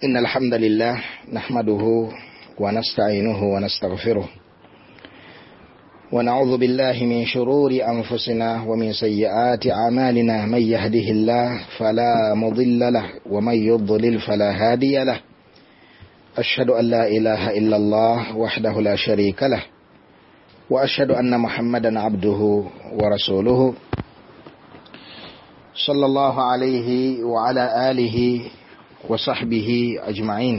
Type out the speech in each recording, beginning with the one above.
إن الحمد لله نحمده ونستعينه ونستغفره ونعوذ بالله من شرور أنفسنا ومن سيئات أعمالنا. من يهده الله فلا مضل له ومن يضلل فلا هادي له. أشهد أن لا إله إلا الله وحده لا شريك له وأشهد أن محمدا عبده ورسوله صلى الله عليه وعلى آله وصحبه أجمعين.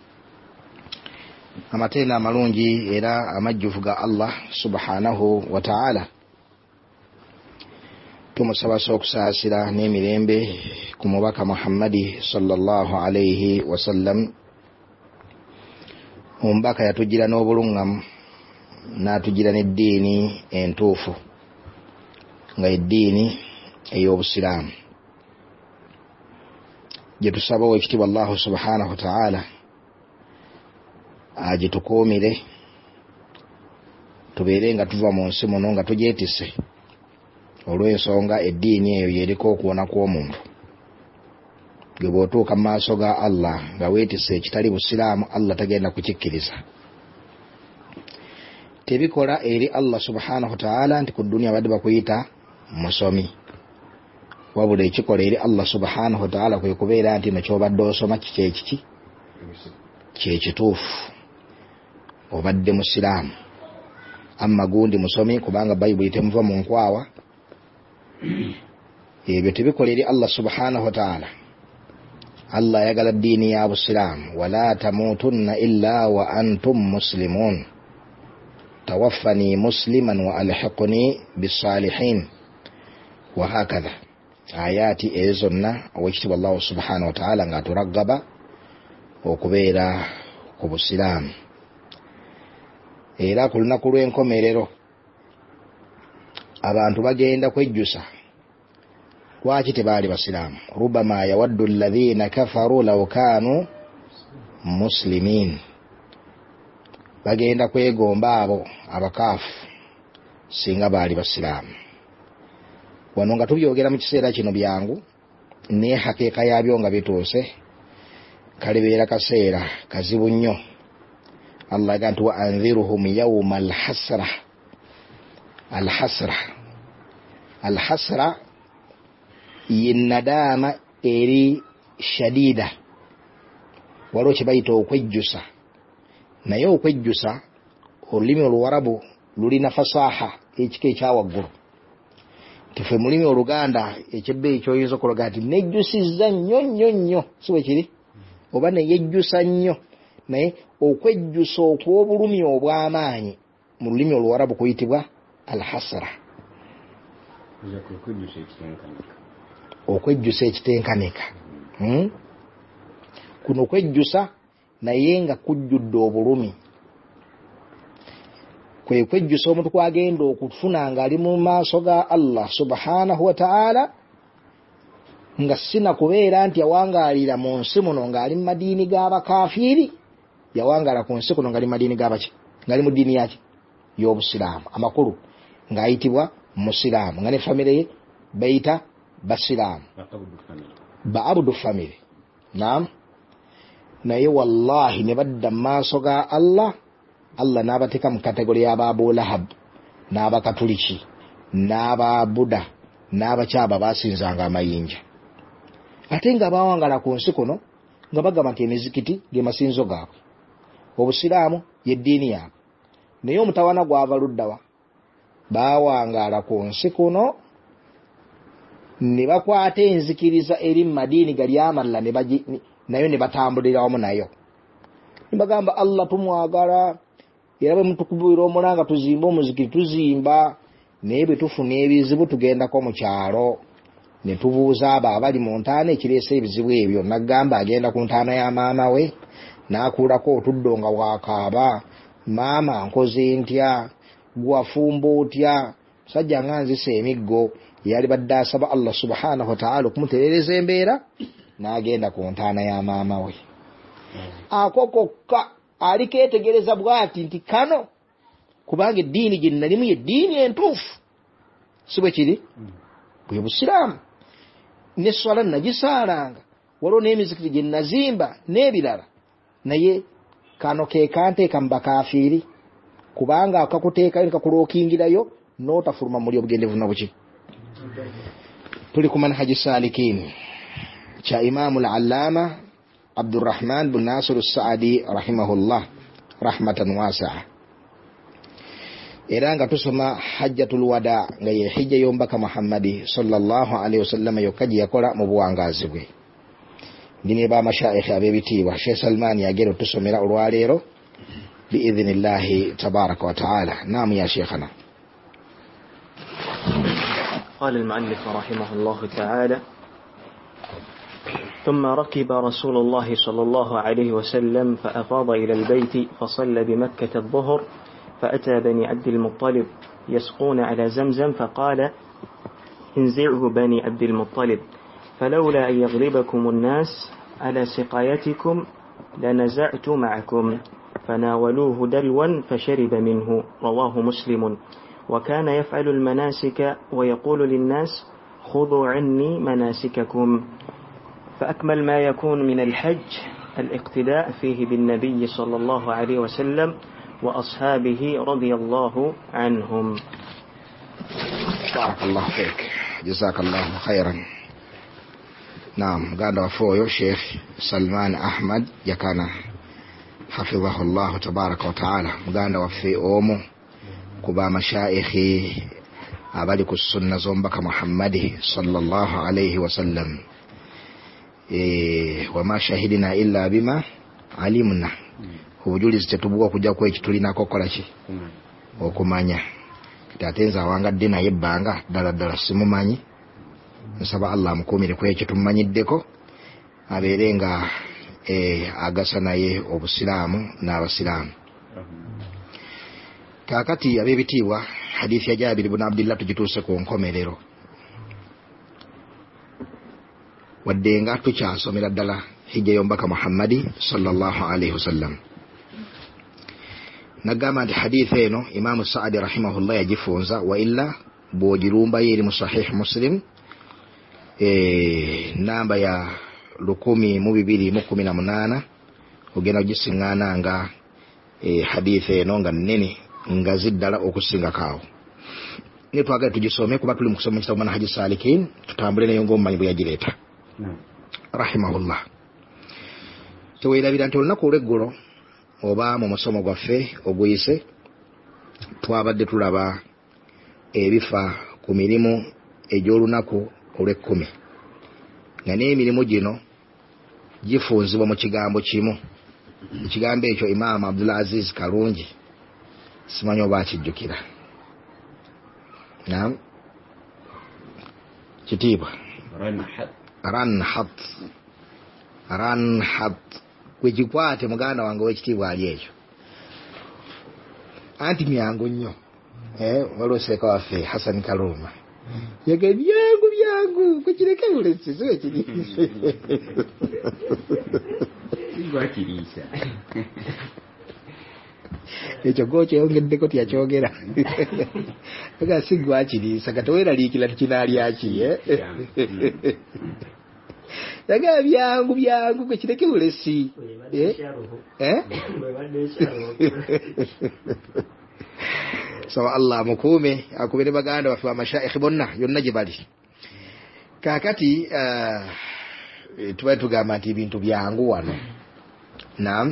amatenda amalungi era amajjuvu ga Allah subhanahu wa ta'ala, tumusaba okusaasira n'emirembe ku mubaka Muhammadi sallallahu alayhi wa sallam, omubaka yatugira n'obulungamu n'atugira n'eddiini entuufu nga eddiini ey'obusiraamu gye tusaba ekitiibwa Allah subhanahu wa ta'ala agitukuumire tubeere nga tuva mu nsi muno nga tugyetisse, olw'ensonga eddiini eyo yeriko okuwona kw'omuntu. Gwe bw'otuuka mu maaso ga Allah nga weetisse ekitali busiraamu, Allah tagenda kukikkiriza. Tebikola eri Allah subhanahu wa ta'ala nti ku dduniya badde bakuyita musomi, wabula ekikola eri Allah subhanahu wa ta'ala kwe kubeera nti nekyobadde osoma kiki kyekituufu, obadde musiraamu. Amma gundi musomi kubanga Bayibuli temuva mu nkwawa, ebyo tebikola eri Allah subhanahu wa ta'ala. Allah ayagala ddiini ya busiraamu, wala tamutunna illa wa antum muslimun, tawaffani musliman wa alhiqni bisalihin wa hakadha. Ayati ezo zonna owekitiibwa Allah subhanahu wa ta'ala nga turagaba okubeera ku busiraamu. Era ku lunaku lw'enkomerero abantu bagenda kwejjusa. Lwaki tebaali basiraamu? Rubama yawaddu alladhina kafaru law kanu muslimin. Bagenda kwegomba abo abakaafu singa baali basiraamu. Wano nga tubyogera mu kiseera kino byangu ne hakeeka yabyo nga bituuse, kalibeera kaseera kazibu nnyo. Allah agamba wa anziruhum yawma alhasra. Alhasra yinnadaama eri shadida, waliwo kye bayita okwejjusa. Naye okwejjusa olulimi oluwarabu lulina fasaha ekika ekyawaggulu. Tife mulimi Oluganda ekyebbeeyi kyoyinza okulaga nti nejjusizza nnyo si bwe kiri, oba neyejjusa nnyo. Naye okwejjusa okw'obulumi obw'amaanyi mu lulimi oluwarabu kuyitibwa alhasra. Okwejjusa ekitenkanika. Kuno okwejjusa naye nga kujjudde obulumi. Kwe kwejjusa omuntu kwagenda okufuna ng'ali mu maaso ga Allah subhanahu wa ta'ala, nga sina kubeera nti yawangaalira mu nsi muno ng'ali mu madiini g'abakafiiri, yawangaala ku nsi kuno ng'ali mu madiini g'abaki, ng'ali mu ddiini yaki y'obusiraamu amakulu, ng'ayitibwa musiraamu, nga ne famire ye bayita basiraamu, ba abudu famire. Naam. Naye wallahi ne badda mu maaso ga Allah n'abateeka mu kategori y'Abu Lahab n'Abakatuliki n'Ababuda n'abakyaba basinzanga amayinja, ate nga bawangala ku nsi kuno nga bagamba nti emizikiti ge masinzo gaabwe, obusiraamu y'eddiini yaabwe. Naye omutawana gwava luddawa? Bawangala ku nsi kuno ne bakwata enzikiriza eri mu madiini gali amalala nayo ne batambulira wamu nayo. Ne bagamba Allah tumwagala, era bwe mutukubira omulanga tuzimba omuzikiti tuzimba, naye bwe tufuna ebizibu tugendako mu kyalo ne tubuuza abo abali mu ntaana ekireese ebizibu ebyo. Nagamba agenda ku ntaana ya maama we n'akuulako otuddo nga bwakaaba, maama nkoze ntya, gwafumba otya? Musajja nga nzisa emiggo, yali badde asaba Allah subhanahu wa ta'ala okumutereereza embeera, n'agenda ku ntaana ya maama we. Ako kokka alikeetegereza bw'ati nti kano kubanga eddiini gye nalimu y'eddiini entuufu, si bwe kiri? Bwe busiraamu. Ne swala nagisaalanga waliwo n'emizikiti gye nazimba n'ebirala, naye kano ke kanteeka mu bakafiiri, kubanga akakuteekayo nikakulookingirayo n'otafuluma muli obugendevu na buki. tuli ku manhaji salikin cha Imamu al-Allama Abdurrahman bin Nasir as-Saadi rahimahullah rahmatan wasi'a. Era nga tusoma hajjatul wada nga ye hijja yombaka Muhammadi sallallahu alaihi wasallam yokaji yakola mu buwangazi bwe. Dine ba mashaikh abebitiibwa Sheikh Salman yagero tusomera olwaleero biidhnillahi tabaraka wa taala. Naam ya sheikhana. قال المؤلف رحمه الله تعالى: ثم ركب رسول الله صلى الله عليه وسلم فأفاض إلى البيت فصلى بمكة الظهر، فأتى بني عبد المطلب يسقون على زمزم فقال: انزعوا بني عبد المطلب، فلولا أن يغلبكم الناس على سقايتكم لنزعت معكم، فناولوه دلوا فشرب منه. رواه مسلم. وكان يفعل المناسك ويقول للناس: خذوا عني مناسككم. فأكمل ما يكون من الحج الاقتداء فيه بالنبي صلى الله عليه وسلم وأصحابه رضي الله عنهم. بارك الله فيك، جزاك الله خيرا. نعم، قال وفوه شيخ سلمان أحمد يكان حفظه الله تبارك وتعالى. قال وفي أومو kuba mashaikhi abali ku sunna zombaka Muhammadi sallallahu alayhi wasallam, wama shahidina illa bima alimna. Obujulizi tetubuwa kujja ku ekitulina kokola ki okumanya. Kitatenza awangadde naye ebbanga ddala simumanyi. Nsaba Allah amukuumire ku ekyo tumanyiddeko, abeere nga agasa naye obusiraamu n'abasiraamu. Kakati abebitiibwa hadithi ya Jabir ibn Abdullah tugituuse ku nkomerero, wadde nga tukyasomera ddala hijja yombaka Muhammadi sallallahu alaihi wasallam. Nagamba nti hadithi eno Imamu Saadi rahimahullah yagifunza, wa illa bwogirumba yeri mu Sahih Muslim namba ya 10218 ogenda ogisiŋŋaana nga hadithi eno nga nnene nga ziddala okusinga kaawo. Ne twagala tugisome kuba tuli mu kusoma kitabu Manhaji Salikin, tutambule nayo ng'omumanyi bwe yagireeta rahimahullah. Teweerabira nti olunaku olw'eggulo oba mu musomo gwaffe oguyise twabadde tulaba ebifa ku mirimu egy'olunaku olw'ekkumi, nga n'emirimu gino gifunzibwa mu kigambo kimu. Ekigambo ekyo Imam Abdul Aziz Kalungi simanyi oba akijjukira. Naam, kitiibwa ranhat kwekikwate muganda wange w'ekitiibwa ali ekyo, anti myangu nnyo. Waliwo seeka waffe Hassan Kaluma yaga byangu kwekireke bulesi so ekiriise gwakiriisa ekyo gokyeyongeddeko tiyakyogera aga si gwakiriisa katoweraliikira tikinalyaki yaga byangu kwekireke bulesi so Allah mukuume akubire baganda baffe amashaikh bonna yonna gye bali. Kakati tuba tugamba nti ebintu byangu wano. Naam,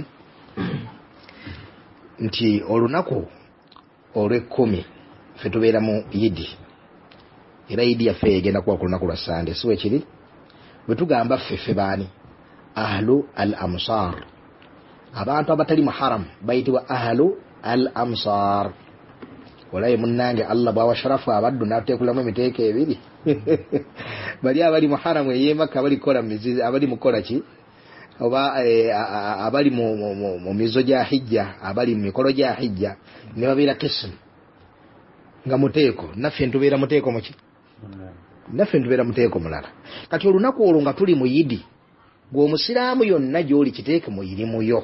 nti olunaku olw'ekkumi ffe tubeera mu yidi, era yidi yaffe egenda kuba ku lunaku lwa Sande, si weekiri? Bwe tugamba ffe baani? Ahlu al amsar, abantu abatali mu haram bayitibwa ahlu al amsar. Walaye munnange Allah bwawa sharafu abaddu n'ateekulamu emiteeko ebiri bali abali mu haramu ey'Emakka abali kola mizizi, abali mukola ki, oba abali mu mizo gya hijja, abali mu mikolo gya hijja ne babeera kism nga muteeko. Naffe ntubeera muteeko muki? Naffe ntubeera muteeko mulala. Kati olunaku olwo nga tuli mu yidi, gwe omusiraamu yonna gy'oli kiteeke mu irimuyo.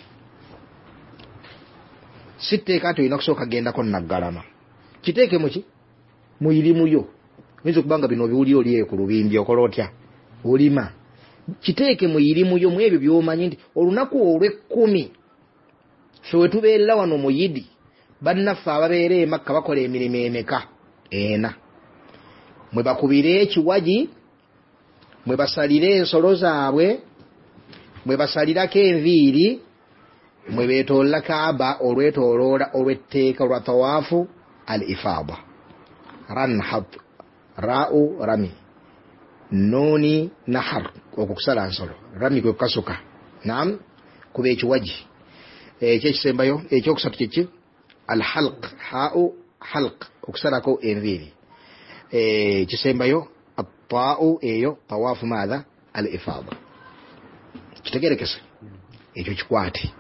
Sitteeka nti olina kusooka gendako naggalama, kiteeke muki? Mu irimuyo. Oyinza okubanga bino obiwulira oli ku lubimbi okola otya? Olima. kiteeke muyirimu yo mu ebyo by'omanyi nti olunaku olw'ekkumi ffe we tubeerera wano mu yidi bannaffe ababeera e Makka bakola emirimu emeka? 4. mwe bakubire ekiwagi, mwe basalira ensolo zaabwe, mwe basalirako enviiri, mwe beetoolola Kaaba olwetooloola olw'etteeka olwa tawaafu al ifaada. ranhat ra'u rami nuni nahar okukusala nsolo, rami kwe kukasuka. Naam, kuba ekiwagi. Ekyekisembayo ekyokusatu kyeki al halq, ha'u halq okusalako enviiri. Kisembayo at-ta'u eyo tawaafu maadha al ifaada. Kitegerekese ekyo kikwate.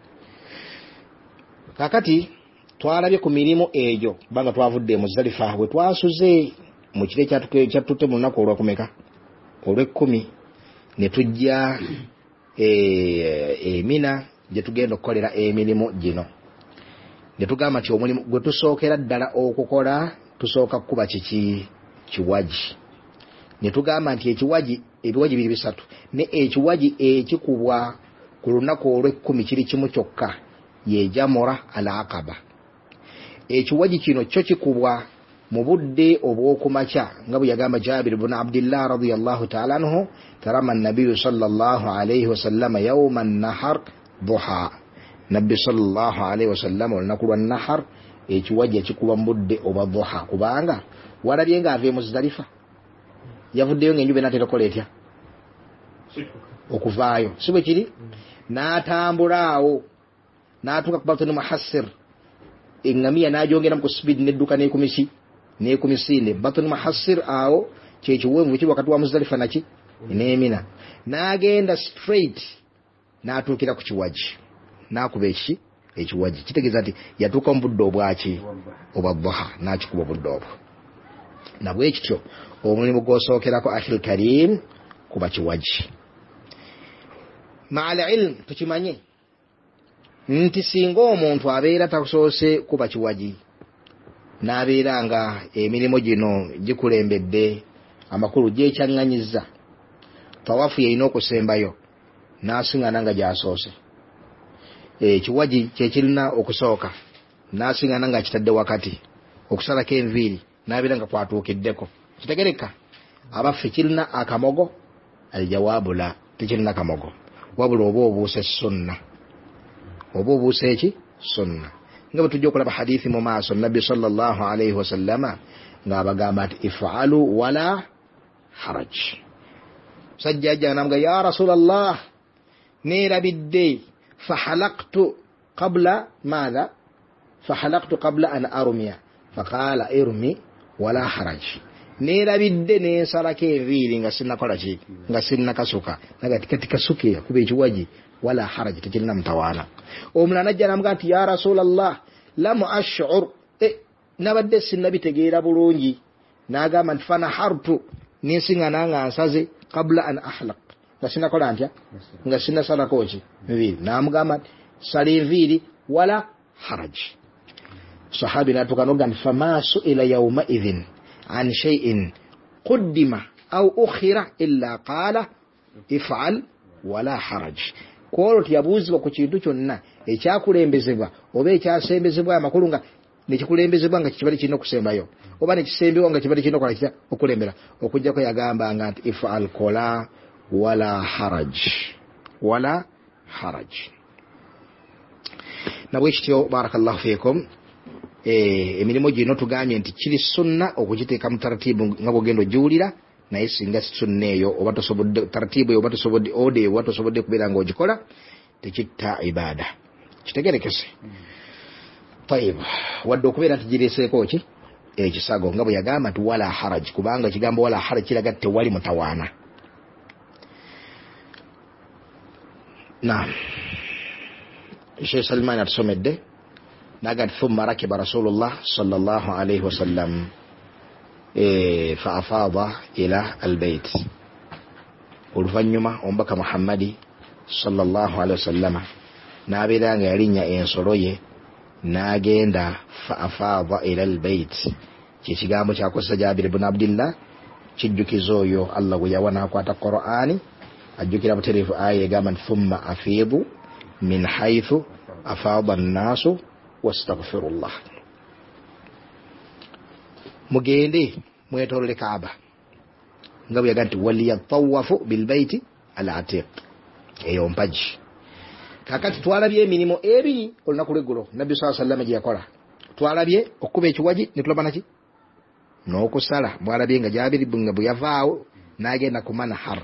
Kakati twalabye ku mirimu egyo banga twavudde mu Muzdalifa bwe twasuze mu kire kyatutte mu lunaku olwakumeka olw'ekkumi ne tujja Mina gye tugenda okukolera emirimu gino. Ne tugamba nti omulimu gwe tusookera ddala okukola tusooka kuba kiki? Kiwagi. Ne tugamba nti ebiwagi biri bisatu, ne ekiwagi ekikubwa ku lunaku olw'ekkumi kiri kimu kyokka, ye Jamura al-Aqaba. Ekiwagi kino kyo kikubwa mu budde obw'okumakya nga bwe yagamba Jabir ibn Abdillah radiyallahu ta'ala anhu, tarama an-nabiyyu sallallahu alayhi wa sallam yawma an-nahar duha. Nabbi sallallahu alayhi wa sallam olunaku lwa nahar ekiwagi ekikuba mu budde obwa duha, kubanga walabye nga ave Muzdalifa yavuddeyo ng'enjuba enaatera okukola etya? Okuvaayo, si bwe kiri? N'atambula awo n'atuuka ku Batni Muhassir, eŋŋamiya n'agyongeramu ku speed n'edduka n'ekumisinde. Batni Muhassir awo kyekiwemvu ekiri wakati wa Muzdalifa naki n'Emina. N'agenda straight n'atuukira ku kiwagi, n'akuba ekiwagi. Kitegeeza nti yatuuka mu budde obwaki? Obwa duha, n'akikuba obudde obwo. Na bwe kityo omulimu gw'osookerako akhil karim kuba kiwagi. Ma'al ilm tukimanye nti singa omuntu abeera tasoose kuba kiwagi n'abeera nga emirimu gino gikulembedde amakulu gyekyaŋŋanyizza, tawaafu yeyina okusembayo n'asiŋŋana nga gy'asoose. Kiwagi kyekirina okusooka n'asiŋŋana nga kitadde wakati, okusalako enviiri n'abeera nga kwatuukiddeko. Kitegereka? Abaffe kirina akamogo? Aljawaabu la, tekirina kamogo, wabula oba obuuse sunna. Oba obuuse eki? Sunna. Nga bwe tujja okulaba hadithi mu maaso, Nabbi sallallahu alayhi wa sallama ng'abagamba nti if'alu wala haraj. Musajja ajja n'amuga, ya Rasulallah, neerabidde fahalaqtu qabla maadha? Fahalaqtu qabla an armiya. Faqaala irmi wala haraj. Neerabidde n'ensalako enviiri nga sinnakola ki? Nga sinnakasuka. Naga kati kasuke kuba ekiwagi wala haraj, tekirina mutawaana. Omulala najja n'amuga nti ya Rasulallah lam ash'ur, nabadde sinnabitegeera bulungi. N'agamba nti fanahartu, n'ensiŋŋana nga nsaze qabla an ahlaq, nga sinnakola ntya? Nga sinnasalako ki? Enviiri. N'amugamba nti sala enviiri wala haraj. Sahabi n'atuuka n'ogamba nti fama su'ila yawma idhin an shay'in quddima aw ukhira illa qaala if'al wala haraj. Kwolwo tiyabuuzibwa ku kintu kyonna ekyakulembezebwa oba ekyasembezebwa amakulu nga nekikulembezebwa nga kibali kirina okusembayo, oba nekisembebwa nga kibali kirina okukola kitya? Okulembera. Okujjako yagambanga nti if'al kola wala haraj, wala haraj. Nabwe kityo barakallahu fiikum. Emirimu gino tugambye nti kiri sunna okugiteeka mu taratibu nga bw'ogenda ogiwulira, naye singa sunna eyo oba tosobodde taratibu eyo oba tosobodde ode oba tosobodde kubeera ng'ogikola, tekitta ibaada. Kitegerekese. Tayib, wadde okubeera nti gireeseeko ki? Ekisago, nga bwe yagamba nti wala haraj, kubanga ekigambo wala haraj kiraga nti tewali mutawaana. Naam, Sheikh Salman atusomedde naga thumma rakiba Rasulullah sallallahu alayhi wa sallam fa afada ila albayt. Oluvannyuma omubaka Muhammadi sallallahu alayhi wa sallama n'abeera nga yalinnya ensolo ye n'agenda fa afada ila albayt. Kyekigambo kyakozesa Jabir ibn Abdillah, kijjukiza oyo Allah gwe yawa n'akwata Qur'ani ajjukira butereevu aya egamba nti thumma afiidu min haythu afaada annaasu wastaghfirullah. Mugende mwetoolole Kaaba nga bwe yaga nti waliyatawafu bilbaiti al atiq, eyo mpaji. Kakati twalabye emirimu ebiri olunaku lw'eggulo Nabbi sallallahu alayhi wa sallam gye yakola. Twalabye okuba ekiwaji ne tulaba naki n'okusala. Mwalabye nga Jaabiri bwe yavaawo n'agenda ku Manahar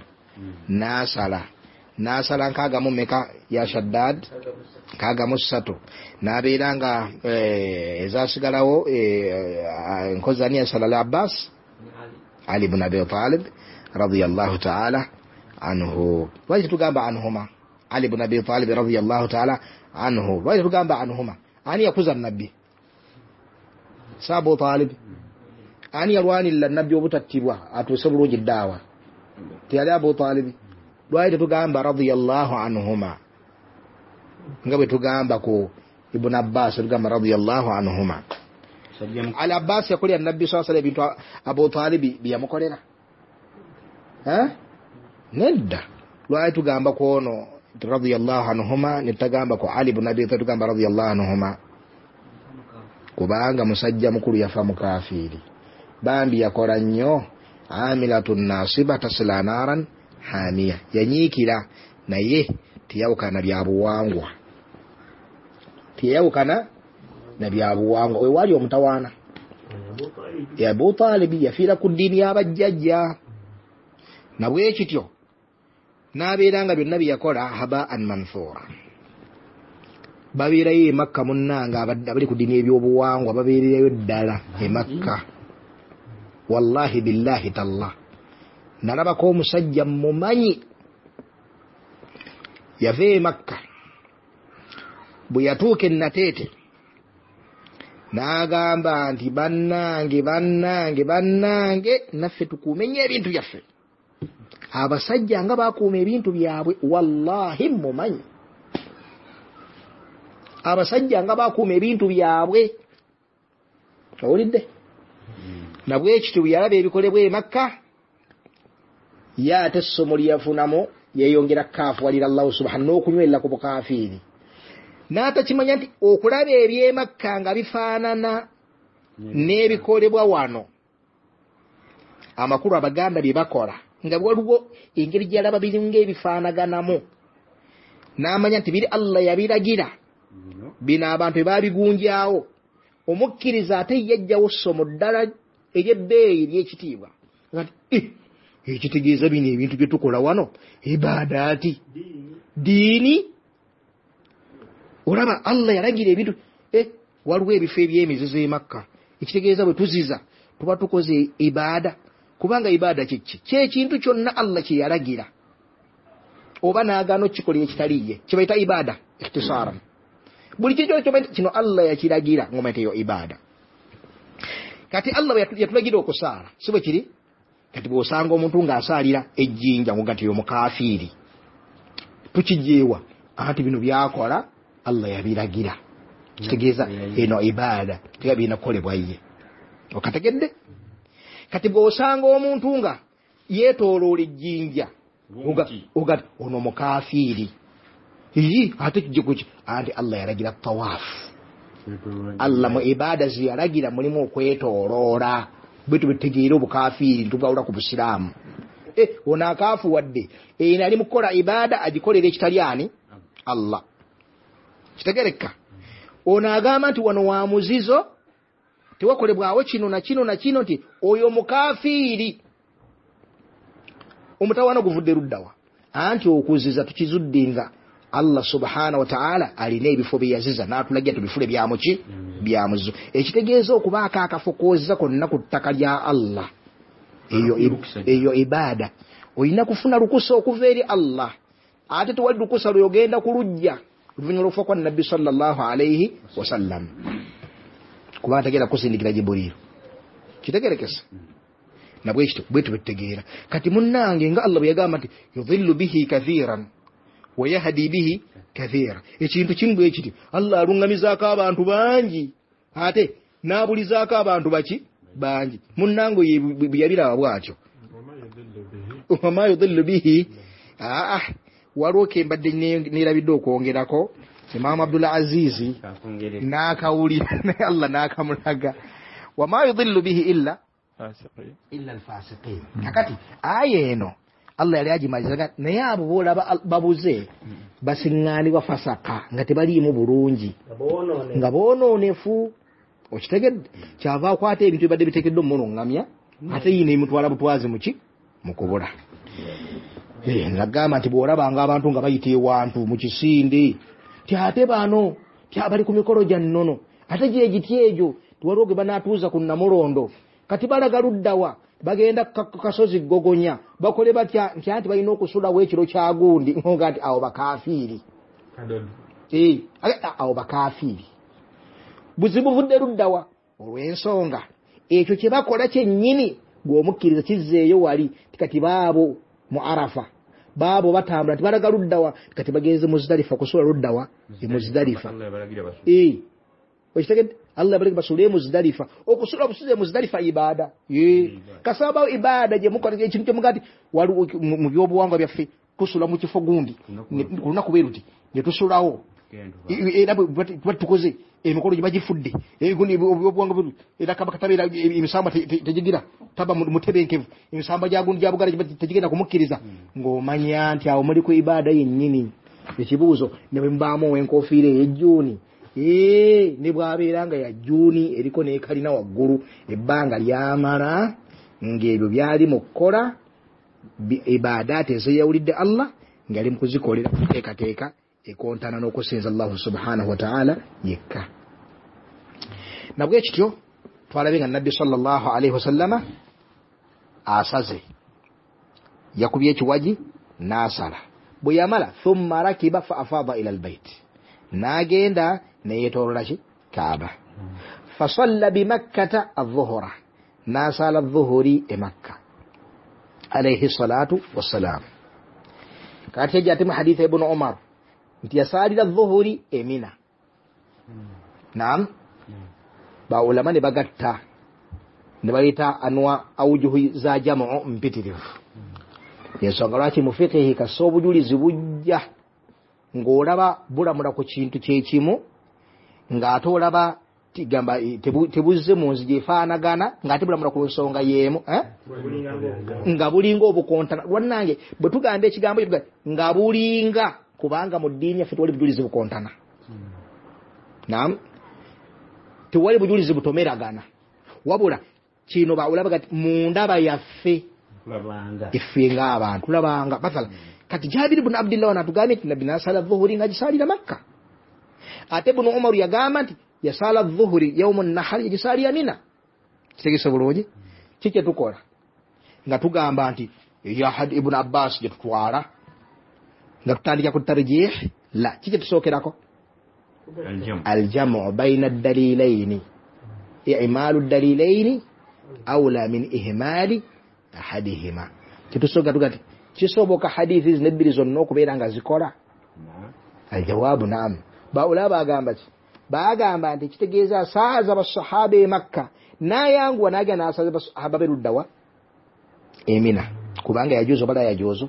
n'asala nkagamu meka ya Shaddad, nkagamu 3, n'abeera nga ezasigalawo nkozani yasala al-Abbas Ali ibn Abi Talib radiyallahu ta'ala anhu. Lwaki tugamba anhuma Ali ibn Abi Talib radiyallahu ta'ala anhu? Lwaki tugamba anhuma? Ani yakuza nabbi? Abu Talib. Ani yalwanirira nabbi obutattibwa atuuse bulungi ddaawa? Teyali Abu Talib. Lwaki tugamba radiyallahu anhuma nga bwe tugamba ku Ibn Abbas tugamba radiyallahu anhuma? Al-Abbas yakolera nabbi sallallahu alayhi wa sallam ebintu Abu Talib byamukolera? Nedda. Lwaki tugamba ku ono radiyallahu anhuma ne tutagamba ku Ali ibn Abi Talib tugamba radiyallahu anhuma? Kubanga musajja mukulu yafa mukafiri. Bambi yakola nnyo amilatun nasiba tasla naran hamiya, yanyiikira naye tiyawukana byabuwangwa, na byabuwangwa. We wali omutawaana ya Abu Talib yafiira ku ddiini y'abajjajja, na bwe kityo n'abeera nga byonna byeyakola haba'an manthura. Babeerayo e Makka munnanga abali ku ddiini ebyobuwangwa babeerayo ddala e Makka. Wallahi billahi tallah, nalabako omusajja mumanyi yava e Makka, bwe yatuuka ennateete n'agamba nti bannange naffe tukuume nnyo ebintu byaffe. Abasajja nga bakuuma ebintu byabwe, wallahi mumanyi abasajja nga bakuuma ebintu byabwe. Owulidde? Na bwe kityo bwe yalaba ebikolebwa e Makka, ye ate essomo lyeyafunamu yeeyongera kaafuwalira Allah subhanahu n'okunywerera ku bukafiiri. N'atakimanya nti okulaba eby'e Makka nga bifaanana n'ebikolebwa wano, amakulu Abaganda bye bakola nga waliwo engeri gy'alaba biringa ebifaanaganamu, n'amanya nti biri Allah yabiragira, bino abantu ebaabigunjaawo. Omukkiriza ate yajjawo ssomo ddala ery'ebbeeyi ery'ekitiibwa. Ekitegeeza bino ebintu bye tukola wano ibaadaati diini. Olaba Allah yalagira ebintu waliwo ebifo eby'emizizo e Makka, ekitegeeza bwe tuziza tuba tukoze ibaada, kubanga ibaada kyekintu kyonna Allah kye yalagira oba n'agaana okikolera ekitaliiye kye bayita ibaada ikhtisaaran. Buli kintu kino Allah yakiragira ng'omayita eyo ibaada. Kati Allah yatulagira okusaala, si bwe kiri? Kati bw'osanga omuntu ng'asaalira ejjinja ngo nti oyo mukafiiri, tukijeewa anti bino byakola Allah yabiragira. Kitegeeza eno ibaada tega birina kukolebwa ye. Okategedde? Kati bw'osanga omuntu nga yeetooloola ejjinja ogati ono mukafiiri, ate kijje kuki? Anti Allah yalagira tawaafu. Allah mu ibaada ze yalagira mulimu okwetooloola. Bwetu bitegeera obukafiiri ntugawula ku Busiraamu. Ono akaafuwadde eno ali mu kukola ibaada agikolera ekitali ani? Allah. Kitegereka? Ono agamba nti wano wa muzizo tewakolebwawo kino na kino na kino, nti oyo mukafiiri. Omutawaana guvudde luddawa? Anti okuziza tukizudde nga Allah subhanahu wa ta'ala alina ebifo bye yaziza n'atulagira tubifule byamuki byamuzo. Ekitegeeza okubaako akafo kooziza konna ku ttaka lya Allah, eyo ibaada olina kufuna lukusa okuva eri Allah. Ate tewali lukusa lw'ogenda kulujja oluvannyuma lw'okufa kwa Nabbi sallallahu alayhi wa sallam, kubanga tagenda kusindikira Jibril. Kitegerekesa? Nabwe kityo bwe tubitegeera. Kati munnange nga Allah bwe yagamba nti yudhillu bihi kathiran wa yahdi bihi kathira, ekintu kimu bwe kiti Allah alungamizaako abantu bangi ate n'abulizaako abantu bangi. Munnange bwe yabiraba bw'atyo. Wama yudhillu bihi waliwo kembadde neerabidde okwongerako Imam Abdul Aziz n'akawulira naye Allah n'akamulaga wama yudillu bihi illa alfasiqin. Kakati aya eno Allah yali agimalizaga naye abo boolaba babuze basiŋŋaanibwa fasaka nga tebaliimu bulungi nga boonoonefu. Okitegedde kyava akwata ebintu ebadde biteekeddwa omunoŋŋamya ate yina emutwala butwazi mu kubula. Nagamba nti bw'olabanga abantu nga bayita ewantu mu kisinde ti ate bano ti abali ku mikolo gya nnono ate gye giti egyo tiwaliwo ge banaatuuza ku Namulondo kati balaga luddawa bagenda ku kasozi Gogonya bakole batya nti anti balina okusulawo ekiro kya gundi nga nti awo bakafiiri. Awo bakafiiri buzibu buvudde luddawa olw'ensonga ekyo kye bakola kyennyini gw'omukkiriza kizzeeyo wali tikati baabo mu Arafa baabo batambula tibalaga luddawa kati bagenze Muzdalifa kusula luddawa Muzdalifa. Okitegedde Allah baleke basule Muzdalifa okusula busuze Muzdalifa ibada kasaba ibada je mukola ekintu kyomugati wali mu byobuwangwa byaffe kusula mu kifo gundi kuluna kuberuti ne tusulawo era batukoze emikolo gibagifudde gundi byobuwangwa bulu era kaba katabira emisamba tejigira taba mutebenkevu emisamba gya gundi gya bugala tejigenda kumukkiriza ng'omanya nti awo muli ku ibada yennyini. Ekibuuzo ne mbaamu enkofiira ey'ejjuuni ne bw'abeera nga ya Jjuuni eriko n'ekalina waggulu ebbanga lyamala ng'ebyo byali mu kukola ibaadaati ezeyawulidde Allah ng'ali mu kuzikolera kuteekateeka ekontana n'okusinza Allah subhanahu wa ta'ala yekka. Nabwe kityo twalabe nga Nabbi sallallahu alaihi wasallama asaze yakubye ekiwaji n'asala bwe yamala thumma rakiba fa afaada ila albayt n'agenda neyetoolola ki Kaaba fasalla bimakkata adh-dhuhra n'asala adh-dhuhuri e Makka alayhi salatu wassalam. Kati ejjate mu hadith Ibn Umar nti yasalira adh-dhuhuri e Mina. Naam ba ulama ne bagatta ne bayita anwa awujuhu za jamu mpitirivu. Yensonga lwaki mu fiqhi kasobujulizi bujja ng'olaba bulamula ku kintu kyekimu ng'ate olaba tigamba tebuzze mu nzigi efaanagana ng'ate bulamula ku nsonga y'emu nga bulinga obukontana. Lwannange bwe tugamba ekigambo nga bulinga kubanga mu ddiini yaffe tewali bujulizi bukontana. Naam tewali bujulizi butomeragana wabula kino baulaba kati mu ndaba yaffe iffe ng'abantu tulabanga basala kati Jabir ibn Abdullah wanatugambye nti Nabbi nasala dhuhuri nga gisalira Makka ate Ibn Umar yagamba nti yasala dhuhuri yawmun nahar yagisalira Mina. Kitegese bulungi kike tukola nga tugamba nti ya Ibn Abbas gye tutwala nga tutandika ku tarjih la kike tusookerako aljamu bayna ad-dalilaini i'malu ad-dalilaini awla min ihmali ahadihima. Kitusoga tugati kisoboka hadithi zinebbiri zonna okubeera nga zikola aljawabu naam. Baulaba bagamba nti kitegeeza saaza basahaba e Makka nayanguwa naga nasaza basahaba beruddawa e Mina kubanga yajuzo bala yajuzo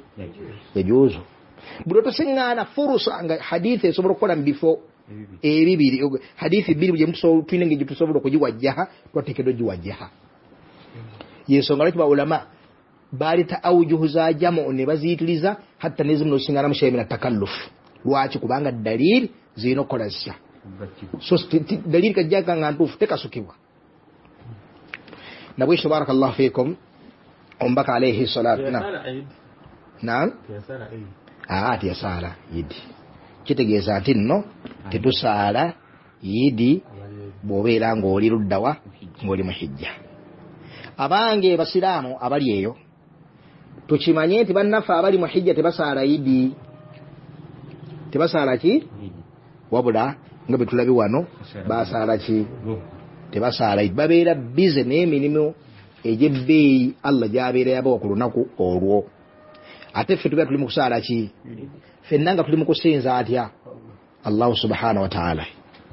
buloto singana furusa nga hadithi esobola okukola mbifo ebibiri hadithi bbiri gye mutuso twinenge gye tusobola okugiwajjaha twateekeddwa giwajjaha. Yensonga lwaki baulama balita awujuhu za jamu ne baziyitiriza hatta nezimu nosingana mushayimina takallufu. Lwaki kubanga dalili zirina okukola zitya so dalili kajjaka nga ntuufu tekasukibwa. Nabwisho barakallahu fikum ombaka alayhi salatu naam tiyasala yidi kitegeeza nti nno tetusaala yidi bw'obeera ng'oli luddawa ng'oli mu hijja. Abange basiraamu abali eyo tukimanye nti bannaffe abali mu hijja tebasaala yidi tebasaala ki wabula nga bwe tulabi wano basaala ki tebasaala yidi babeera bize n'emirimu egy'ebbeeyi Allah gy'abeera yabawa ku lunaku olwo. Ate ffe tubeera tuli mu kusaala ki ffenna nga tuli mu kusinza atya Allah subhanahu wa ta'ala.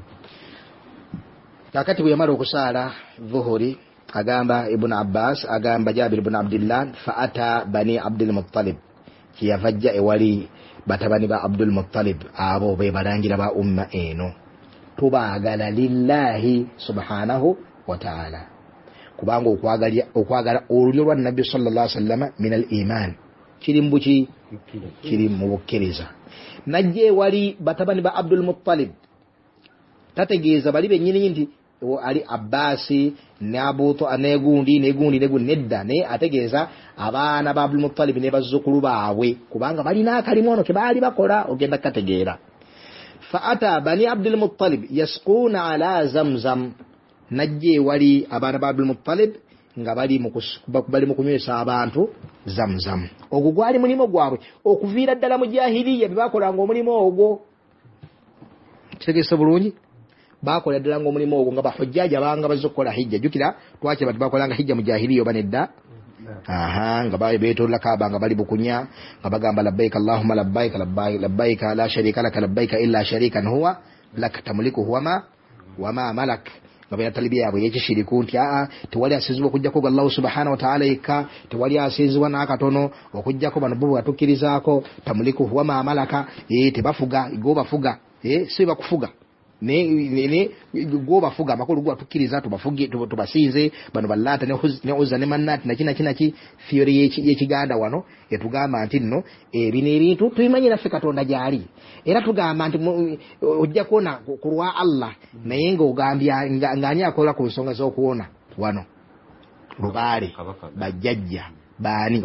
Kakati bwe yamala okusaala dhuhuri agamba Ibn Abbas agamba Jabir ibn Abdullah fa ata bani Abdul Muttalib kiyavajja ewali batabani ba Abdul Muttalib abo be barangira ba umma eno tubaagala lillahi subhanahu wa ta'ala kubanga okwagala olulyo lwa nabbi sallallahu alaihi wasallam min al-iman kirimbuki kiri mu bukkiriza najje wali batabani ba Abdul Muttalib tategeeza bali bennyini nti ali Abbasi ne Abuto anegundi nedda ne ategeeza abaana ba Abdul Muttalib ne bazzukulu baabwe kubanga balina akalimono ke baali bakola ogenda kategeera fa ata bani Abdul Muttalib yasquna ala zamzam najje wali abaana ba Abdul Muttalib nga bali mu kunywesa abantu zamzam ogwo gwali mulimo gwabwe okuviira ddala mu jahiliya bebakolanga omulimo ogwo kitegeeza bulungi bakola ddala ng'omulimu ogwo nga bahujjaja banga bazokkola hijja jukira twakye bati bakolanga hijja mu jahiliya oba nedda nga beetolola Kaaba nga bali bukunya nga bagamba labbaika allahumma labbaika labbaika la sharika laka labbaika illa sharikan huwa lak tamlikuhu wama malak nga bena talbiya yabwe yekishiriku nti tewali asinzibwa okujjako Allah subhanahu wa ta'ala yekka tewali asinzibwa n'akatono okujjako bano bo batukkirizaako tamlikuhu wama malaka tebafuga go bafuga si bakufuga ne go bafuga makulu gwa tukiriza tubafuge tubasinze bano balata ne uzza ne manati na kinaki theory y'ekiganda wano etugamba nti nno bino ebintu tuyimanyira ffe Katonda gyali era tugamba nti ojja kuona kulwa Allah naye nga ogambya ng'ani akola ku nsonga z'okuwona wano lubaale bajjajja baani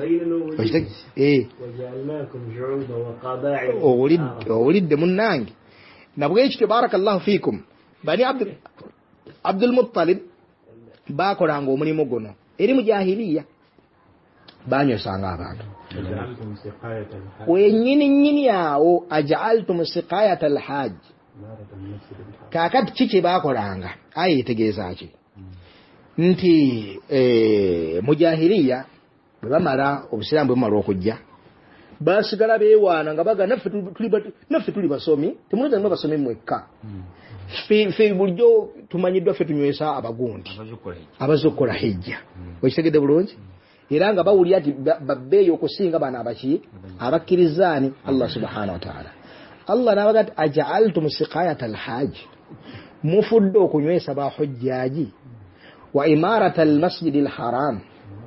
owulidde munnange nabwekityo barakallahu fikum bani Abdul Muttalib bakolanga omulimu guno eri mu jahiliya banywesanga abantu wenyini awo aj'altum siqayat al-hajj kakati kiki bakolanga ayitegeeza ki nti mu jahiliya bamala obusiramu bwemala okujja basigala beewaana nga baga naffe tuli basomi temuliza mwe basomi mwekka fe bulijjo tumanyiddwa ffe tunywesa abagundi abazokkola hijja wekitegedde bulungi era nga bawulira nti babbeeyo okusinga bano abaki abakkirizaani Allah subhanahu wa ta'ala Allah n'abaga nti aja'altum siqayat al-hajj mufudde okunywesa ba hujjaaji wa imarata al-masjid al-haram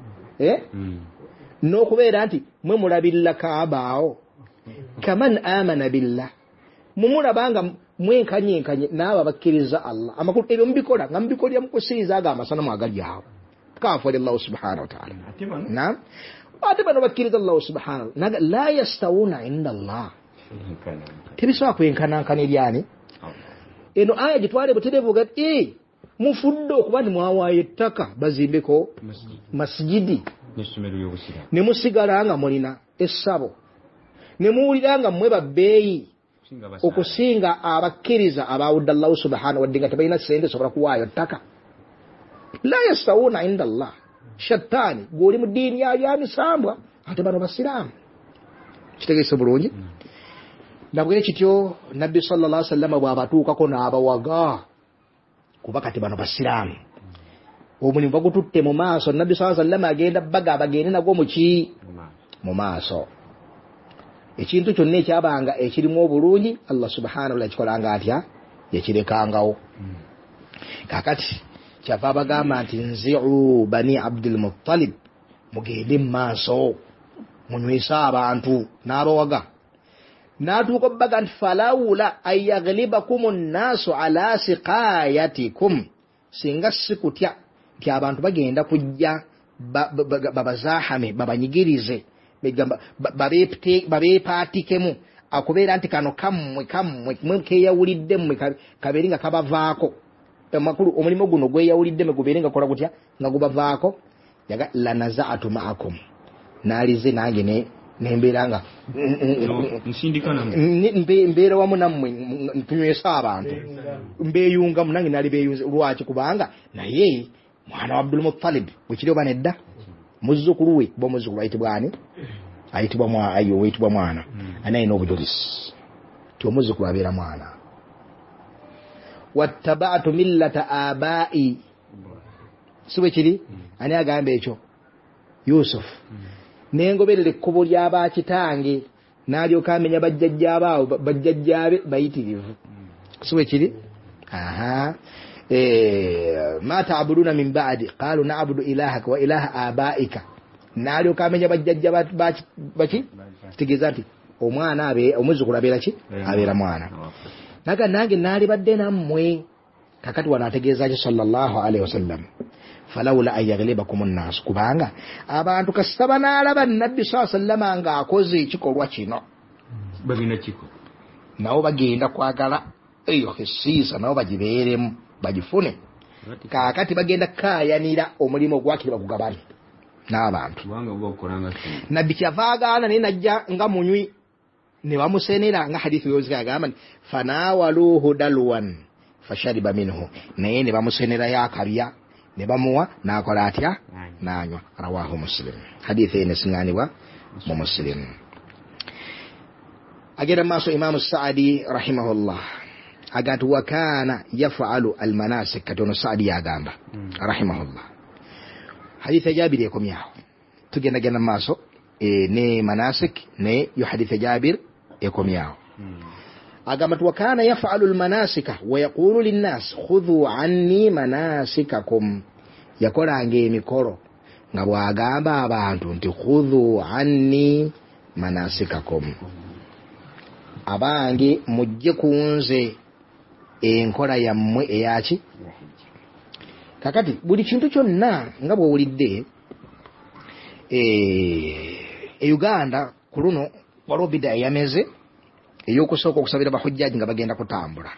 n'okubeera nti mwe mulabirira Kaaba awo kaman amana billah mumulabanga mwenkanye n'abo abakkiriza Allah amakulu ebyo mubikola nga mubikolera mukusinza aga amasanamu agali awo kafa Allah subhanahu wa ta'ala naam ate bano bakkiriza Allah subhanahu la yastawuna inda Allah tebisobola kwenkanankana eryani eno aya gitwale buterevuga mufudde okuba nti mwawaayo ettaka bazimbeko masjidi ne musigala nga mulina essabo ne muwulira nga mmwe babbeeyi okusinga abakkiriza abawudde Allah subhanahu wadde nga tebalina sente sobola kuwaayo ttaka la yastawuna inda Allah shattaani gw'oli mu ddiini ya misambwa ate bano basiraamu kitegeese bulungi nabwe kityo nabbi sallallahu alaihi wasallam bw'abatuukako n'abawaga kuba kati bano basiraamu omulimu bagututte mu maaso nabbi sallallahu alaihi wasallam agenda baga abagende nagwo mu maaso ekintu kyonna ekyabanga ekirimu obulungi Allah subhanahu wa ta'ala kikolanga atya yakirekangawo kakati kyava bagamba nti nzi'u bani Abdul Muttalib mugende mu maaso munywesa abantu n'abawaga n'atuuka baga nti falawula ayaghlibakum an-nasu ala siqayatikum singa sikutya nti abantu bagenda kujja babazahame babanyigirize babeepatikemu akubeera nti kano kammwe keyawuliddemu kabeere nga kabavaako amakulu omulimu guno gweyawuliddemu gubeere nga kola gutya nga gubavaako yaga lanazaatu maakum naalize nange nembeera nga mbeera wamu nammwe tunywesa abantu mbeeyungamu nange naali beeyunze lwaki kubanga naye mwana wa Abdul Muttalib wekiri oba nedda muzzukulu we bo muzzukulu ayitibwa mwana anayina obujulizi ti omuzzukulu abeera mwana wattaba'tu millata abai siwe kiri ani agamba ekyo Yusuf nengoberera ekkubo ly'abakitange n'alyoka amenya bajjajjaabe bayitirivu siwe kiri ma ta'buduna min ba'di qalu na'budu ilahaka wa ilaha abaika n'alyoka amenya bajjajja baki tegeeza nti omwana omuzukulu abeera ki abeera mwana naga nange naali badde nammwe kakati wano ategeeza ki sallallahu alaihi wasallam falawla an yaghlibakum an-nas kubanga abantu kasaba n'alaba nabbi sallallahu alaihi wasallam nga akoze ekikolwa kino bagenda kiko nabo bagenda kwagala eyo hisiisa nabo bagibeeremu bagifune kakati bagenda kayanira omulimu gwakiri bagugabane n'abantu nabbi kyavaagaana naye najja nga munywi ne bamusenera nga hadithi yozika agamba fanawaluhu dalwan fashariba minhu naye ne bamusenera yakabya ne bamuwa n'akola atya n'anywa rawahu muslim hadithi ene siŋŋaanibwa mu muslim agenda maaso imamu saadi rahimahullah agati wa kana yafalu almanasik katono saadi yagamba rahimahullah hadithi jabir ekomyawo tugenda genda maaso ne manasik ne yo hadithi jabir ekomyawo agamba wa kana yafalu almanasika wa yaqulu linnas khudhu anni manasikakum yakolanga emikolo nga bwagamba abantu nti khudhu anni manasikakum abange mujje kunze enkola yammwe eyaki kakati buli kintu kyonna nga bwowulidde Uganda ku luno waliwo bida eyameze ey'okusooka okusabira bahujjaji nga bagenda kutambula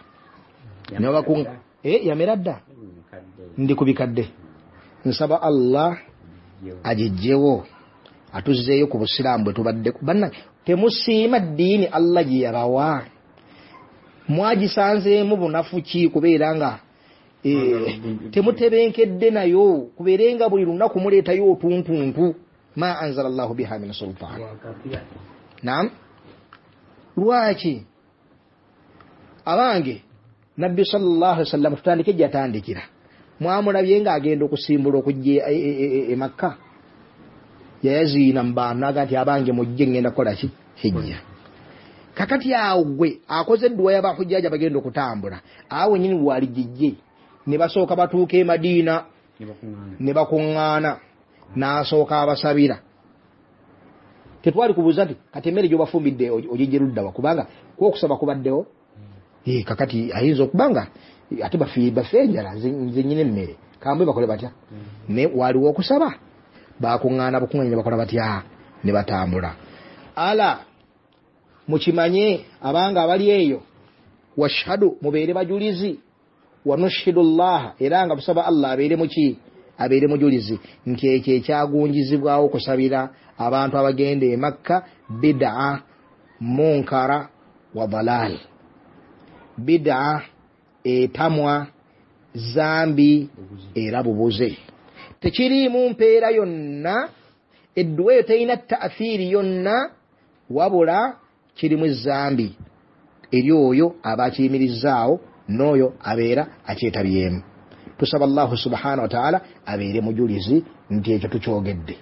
yamera dda ndi ku bikadde nsaba Allah agijjewo atuzzeeyo ku busiraamu bwe tubadde banna temusiima ddiini Allah gye yabawa mwagisanzeemu bunafu ki kubeera nga temutebenkedde nayo kubeerenga buli lunaku muleetayo otuntuntu ma anzala Allahu biha min sultaan naam lwaki abange nabbi sallallahu alaihi wasallam tutandike gyatandikira mwamulabye nga agenda okusimbula okujja e Makka yayaziina mbaana naga nti abange mujje ngenda kukola ki hijja kakati awo gwe akoze edduwa y'abahujjaji bagenda okutambula awo nyini bwaligijje ne basooka batuuka e Madiina ne bakuŋŋaana n'asooka abasabira tetwali kubuuza nti kati emmere gy'obafumbidde ogijje luddawa kubanga kwokusaba kubaddewo kakati ayinza okubanga ate bafe enjala nze nyina emmere kambwe bakole batya ne waliwo okusaba bakuŋŋaana bukuŋŋaanya bakola batya ne batambula ala mukimanye abanga abali eyo washhadu mubeere bajulizi wanushhidu llaha era nga busaba Allah abeere muki abeere mujulizi nti ekyo ekyagunjizibwawo okusabira abantu abagenda e Makka bid'a munkara wa dalal bid'a etamwa zambi era bubuze tekirimu mpeera yonna edduwa eyo terina ta'athiri yonna wabula kirimu zambi eri oyo abakiyimirizaawo n'oyo abeera akyetabyemu tusaba Allahu subhanahu wa ta'ala abeere mujulizi nti ekyo tukyogedde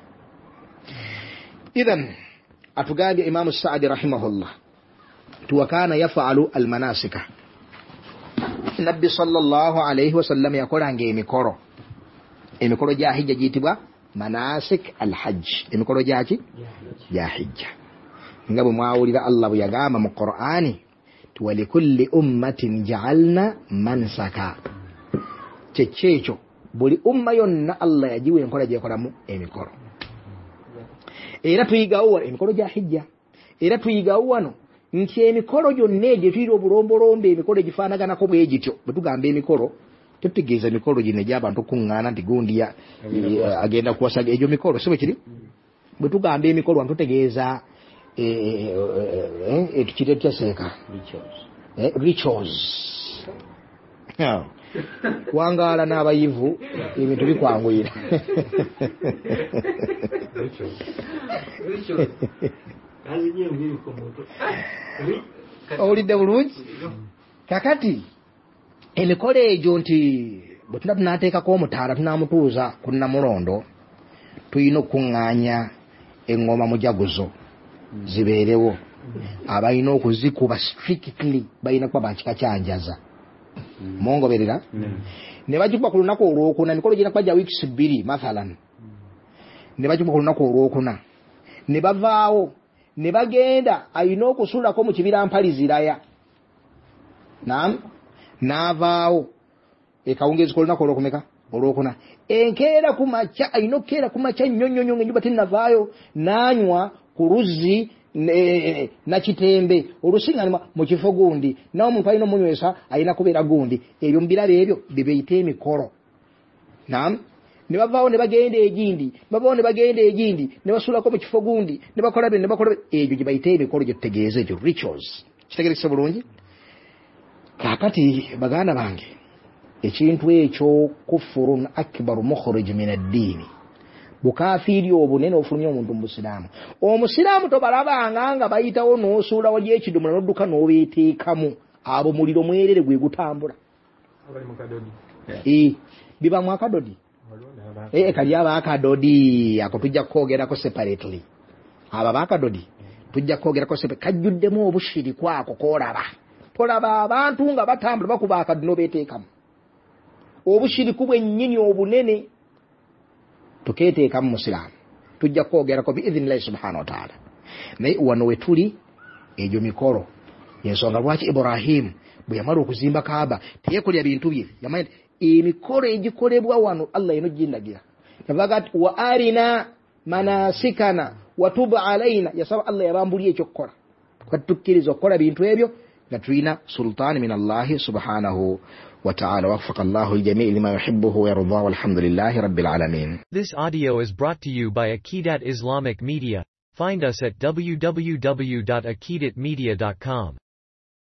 idhan atugambye imamu Saadi rahimahullah tuwakana yafalu almanasika nabbi sallallahu alayhi wasallam yakolanga emikolo gya hijja giyitibwa manasik alhajj emikolo gyaki gya hijja nga bwe mwawulira Allah bwe yagamba mu Qur'ani walikulli ummatin ja'alna mansaka kyekyo buli umma yonna Allah yagiwa enkola gyekolamu emikolo era tuyigawo emikolo gya hijja era tuyigawo wano nti emikolo gyonna egyo tuyira obulombolombe emikolo egifaanaganako bwe gityo bwe tugamba emikolo tetutegeeza emikolo gino egy'abantu kuŋŋaana nti gundi agenda kuwasaga egyo mikolo si bwe kiri bwe tugamba emikolo wano tutegeeza ekikire kyaseeka rituals wangaala n'abayivu ebintu bikwanguyira owulidde bulungi kakati emikolo egyo nti bwe tuna tunateekako omutaala tunamutuuza ku Namulondo tulina okuŋŋaanya eŋŋoma mujaguzo zibeerewo, abalina okuzikuba strictly balina kuba bakika kyanjaza. Mwongoberera? Ne bagikuba ku lunaku olwokuna, mikolo gina kuba gya weeks 2 mathalan. Ne bagikuba ku lunaku olwokuna, ne bavaawo ne bagenda alina okusulako mu kibira mpaliziraya. N'avaawo ekawungeezi kolunaku olwokumeka olwokuna, enkeera ku makya alina okukeera ku makya nnyo ng'enjuba tennavaayo, n'anywa ku luzzi na kitembe olusiŋŋanibwa mu kifo gundi, nawe omuntu alina omunywesa alina kubeera gundi. Ebyo mubirabo ebyo bibeyita emikolo. Ne bavaawo ne bagenda egindi, ne basulako mu kifo gundi, ne bakola bye. Ebyo gye bayita emikolo, gye tutegeeza ekyo rituals. Kitegerekese bulungi? Kaakati baganda bange, ekintu ekyo kufurun akbaru mukhrij min ad-diini, bukafiiri obunene ofulumya omuntu mu busiraamu. Omusiraamu tobalabanga nga bayitawo n'osuulawo gy'ekidomola n'odduka n'obeeteekamu. Abo muliro mwerere gwe gutambula. Biba mu akadodi. Kali aba akadodi ako tujja kwogerako separately. Abo abakadodi tujja kwogerako separately. Kajjuddemu obushiriku ako koolaba. Tolaba abantu nga batambula bakuba akadodi n'obeeteekamu. Obushiriku bwennyini obunene tukeeteekamu musiraamu. Tujja kwogerako biidhnillahi subhanahu wa ta'ala. Naye wano we tuli egyo mikolo. Yensonga lwaki Ibrahim bwe yamala okuzimba Kaaba teyekolera bintu bye. Yamanya emikolo egikolebwa wano Allah yeno gindagira. Yavuga ati wa arina manasikana wa tub alaina, yasaba Allah yabambuli ekyo kukola. Katukkiriza okukola bintu ebyo nga tulina sultan min Allah subhanahu wa ta'ala. Waffaka Allahu al-jami' lima yuhibbuhu wa yarda, walhamdulillahi rabbil alamin. This audio is brought to you by Aqidat Islamic Media. Find us at www.aqidatmedia.com.